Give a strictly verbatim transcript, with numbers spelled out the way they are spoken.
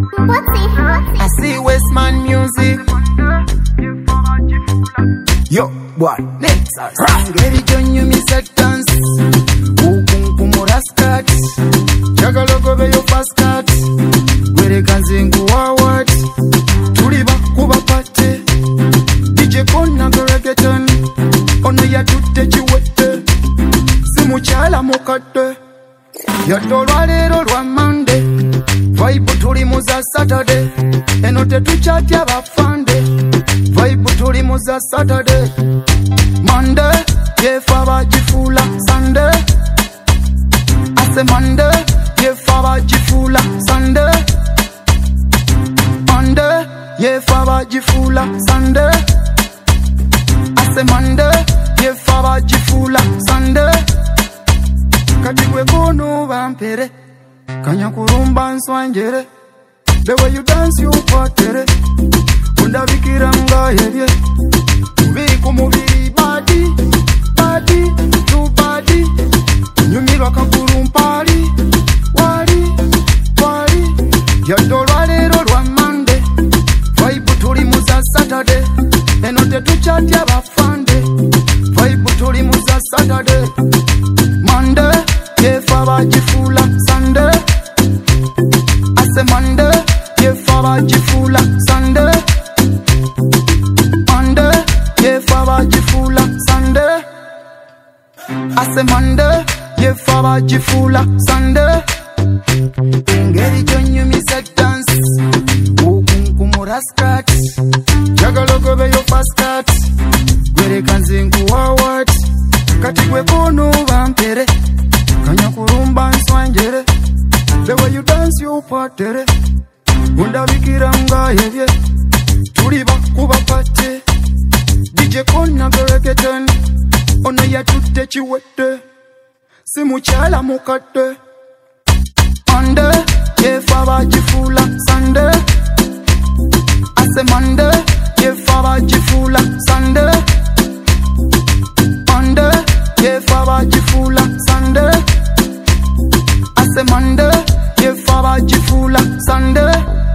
I see Westman music. Yo, boy, Next, Ngeri Jonyu mi set dance. Ukunkumu raskat. Jagalo be yo fast cut. Gwere kanzingu wawat. Tuliba kuba pate. D J Kona go reggaeton. Ono ya tute chiwete. Simu chala mukate. Yato lwalero lwa Monday. Vibe tuli muza Saturday. Eno tetuchatya bafande. Vibe tuli muza Saturday. Monday, yefa bajifula. Sunday, I say Monday, yefa bajifula. Sunday, Monday, yefa bajifula. Sunday, I say Monday, yefa bajifula. Sunday, kati kwe kono vampere, kanya kurumba nswanjere. The way you dance you patere, unda vikiranga yevye. Mubiri kumubiri body, body to body. Nyumirwa kakurumpali, wali, wali. Yato lwalero lwa Monday, vibe tuli muza Saturday. Eno tetuchatya bafande, vibe tuli muza Saturday. Monday, yefa bajifula. Sunday, I say Monday, yefa bajifula. Sunday, Monday, yefa bajifula. Sunday, I say Monday, yefa bajifula. Sunday. Ngeri Jonyu mi set dance. Ukunkumu raskat. Jagalo go be yo fast cut. Gwere kanzingu wawat. Kati kwe kono vampere, kanya kurumba nswanjere. The way you dance you patere, unda vikiranga yevye. Tuliba kuba pate. D J Kona go reggaeton. Ono ya tute chiwete. Simu chala mukate. Monday, yefa bajifula. Sunday, I say Monday, yefa bajifula. Sunday, Monday, yefa bajifula. Sunday, I say Monday, yefa bajifula. Sunday.